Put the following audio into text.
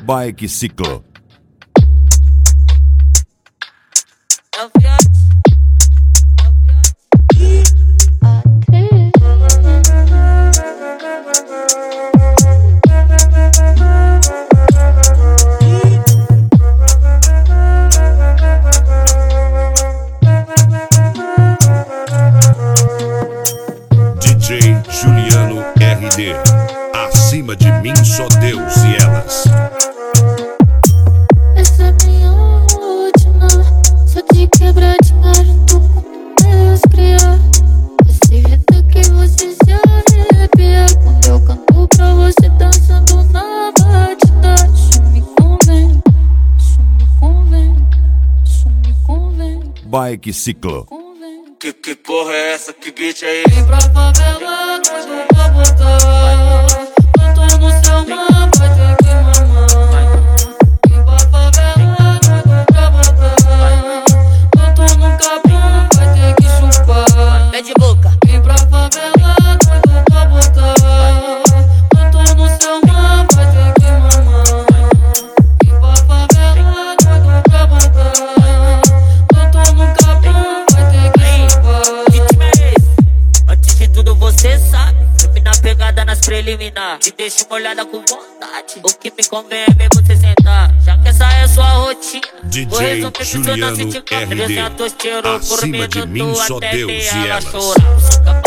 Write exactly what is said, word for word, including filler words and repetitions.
Bike Ciclo. D J Juliano R D. Acima de mim só Deus e elas. Essa é minha última. Só de quebrar dinheiro tô com Deus criar. Esse jeito que você se arrepia quando eu canto pra você dançando na batida. Isso me convém, isso me convém, isso me convém. Bike Ciclo. Que, que porra é essa? Que beat é Vem esse? pra favela, nós não vai botar. Eu tô no seu mar, vai ter que mamar. Vem pra favela, nós não vai botar. Eu tô no capim, vai ter que chupar. Pede boca. Vem pra favela, nós não vai botar. Eu tô no seu mar, vai ter que mamar. Vem pra favela, nós não vai botar. Eu tô no capim, vai ter que chupar. Que time é esse? Antes de tudo você sabe, firme na pegada nas preliminar. Te deixo molhada com vontade. O que me convém é ver você sentar. Já que essa é sua rotina, D vou J resumir que Juliano só nasce de R D. três a tosteiro por Acima de minuto mim só até Deus ver e ela elas. chorar.